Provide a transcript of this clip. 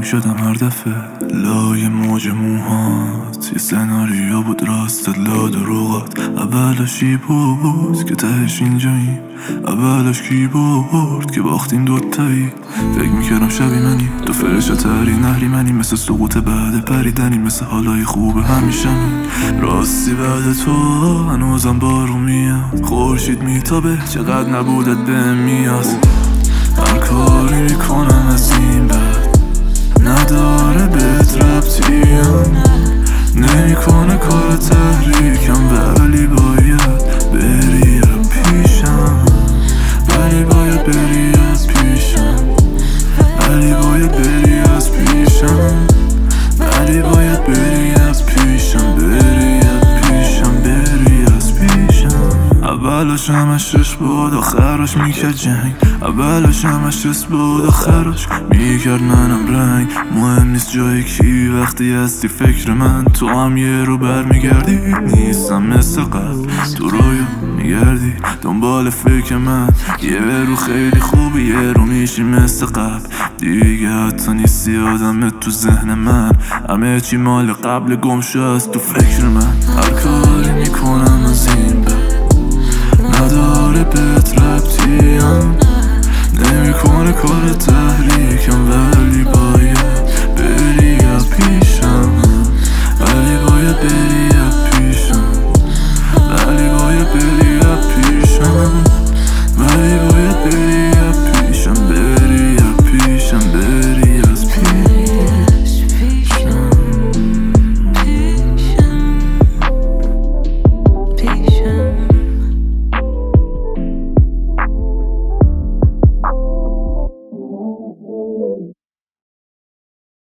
شدم هر دفعه لای موج موهات. یه سناریو بود راستت لا دروغات. اولش کی بود که تهش اینجاییم؟ اولش کی بود که باختیم دوتایی؟ فکر میکردم شبی منی تو فرشا تری نهری منی، مثل سقوط بعد پریدنی، مثل حالای خوب همیشه راستی بعد تو هنوزم بارون میاد، خورشید میتابه چقدر نبودت بهم میاد. هر کاری میکنم از این بعد نداره بهت ربطی، نمیکنه کار تحریکم، ولی باید بری پیشم، ولی باید بری از پیشم، ولی باید بری از پیشم، ولی باید بری از پیشم، بری از پیشم، بری از پیشم. اولش همش رش بود آخرش میکرد جنگ، اولش همش رس بود آخرش میکرد منم رنگ. مهم نیست جای کی وقتی هستی فکر من، تو هم یه رو برمیگردی، نیستم مثل قبل تو رویا میگردی دنبال فکر من. یه رو خیلی خوبی یه رو میشی مثل قبل دیگه، حتی نیستی آدمت تو ذهن من، همه چی مال قبل گم شد تو فکر من. هر کاری میکنم از این بعد نداره بهت ربطی، نمیکنه کار تحریکم، ولی باید